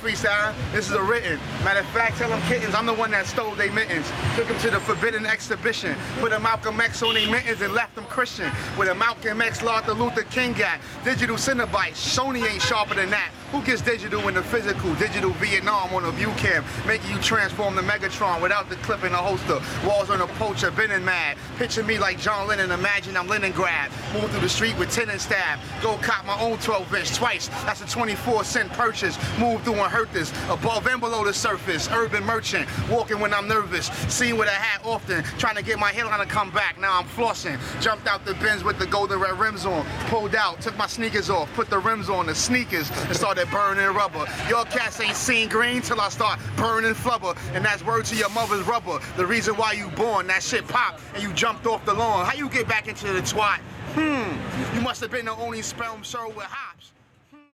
freestyle. This is a written. Matter of fact, tell them kittens, I'm the one that stole their mittens. Took them to the forbidden exhibition. Put a Malcolm X on their mittens and left them Christian. With a Malcolm X Martin Luther King got. Digital Cinebytes, Sony ain't sharper than that. Who gets digital in the physical? Digital Vietnam on a view cam, making you transform the Megatron without the clip in the holster. Walls on a poacher, been and mad. Picture me like John Lennon, imagine I'm Leningrad. Move through the street with 10 and stab. Go cop my own 12-inch twice. That's a 24-cent purchase. Move through and hurt this. Above and below the surface. Urban merchant. Walking when I'm nervous. Seen with a hat often. Trying to get my hairline to come back. Now I'm flossing. Jumped out the Benz with the golden red rims on. Pulled out. Took my sneakers off. Put the rims on the sneakers. And started burning rubber. Y'all cats ain't seen green till I start burning flubber. And that's word to your mother's rubber. The reason why you born. That shit popped and you jumped off the lawn. How you get back into the twat? You must have been the only sperm show with hops.